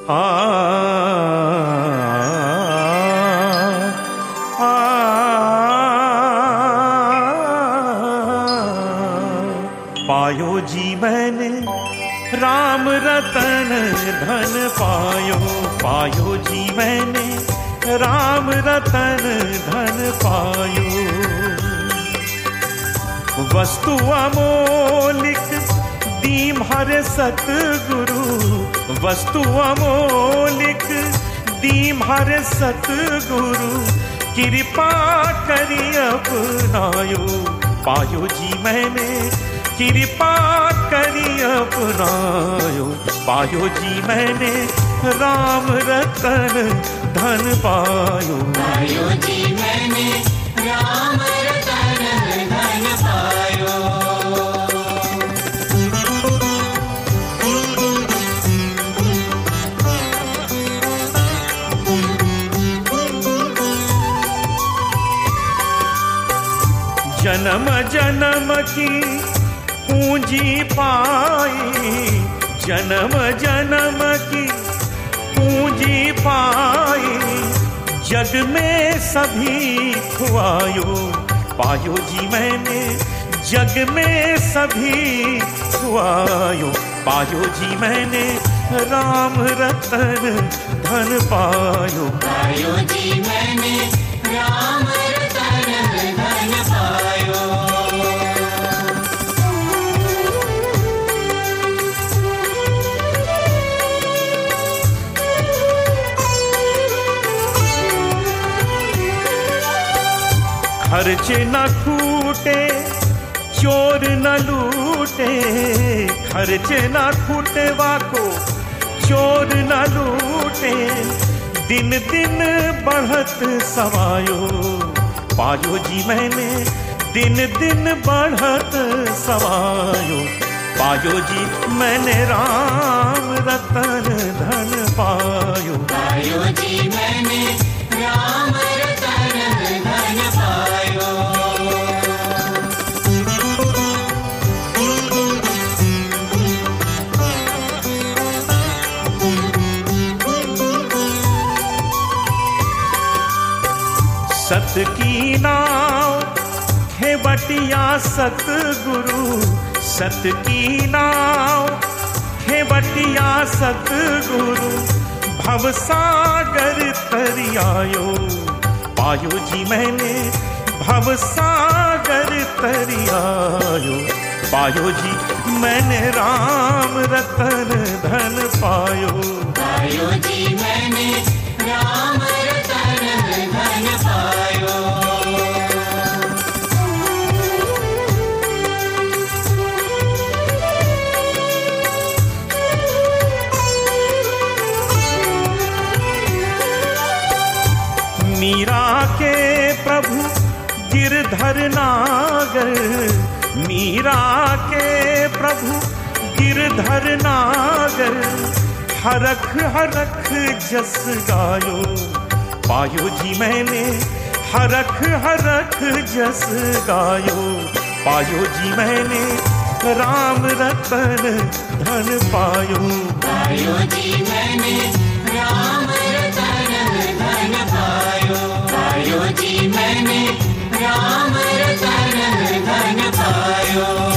आ आ पायो जी मैंने राम रतन धन पायो, पायो जी मैंने राम रतन धन पायो। वस्तु अमोलिक दीम हर सतगुरु, वस्तु अमोलिक दीम हर सतगुरु, कृपा करी अपनायो। पायो जी मैंने कृपा करी अपनायो, पायो जी मैंने राम रतन धन पायो। पायो जी मैंने राम रतन धन पायो। जन्म जन्म की पूंजी पाई, जन्म जन्म की पूंजी पाई, जग में सभी खुआयो। पायो जी मैंने जग में सभी खुआयो, पायो जी मैंने राम रतन धन पायो। पायो जी मैंने राम रतन धन पायो। खर्च न खूटे चोर न लूटे, खर्च न खूटे वाको चोर न लूटे, दिन दिन बढ़त समायो। पायो जी मैंने दिन दिन बढ़त समायो, पायो जी मैंने राम रतन धन पायो। पायो जी मैंने राम रतन धन पायो। सत की नाव खेवटिया सतगुरु, सत की नाव खेवटिया सतगुरु, भवसागर तरियायो। पायो जी मैंने भवसागर तरियायो, पायो जी मैंने राम रतन धन पायो। पायो जी मैंने राम रतन धन पायो। मीरा के प्रभु गिरधर नागर, मीरा के प्रभु गिरधर नागर, हरख हरख जस गायो। पायो जी मैंने हरख हरख जस गायो, पायो जी मैंने राम रतन धन पायो। पायो जी मैंने राम रतन धन पायो। पायो जी मैंने राम रतन धन पायो।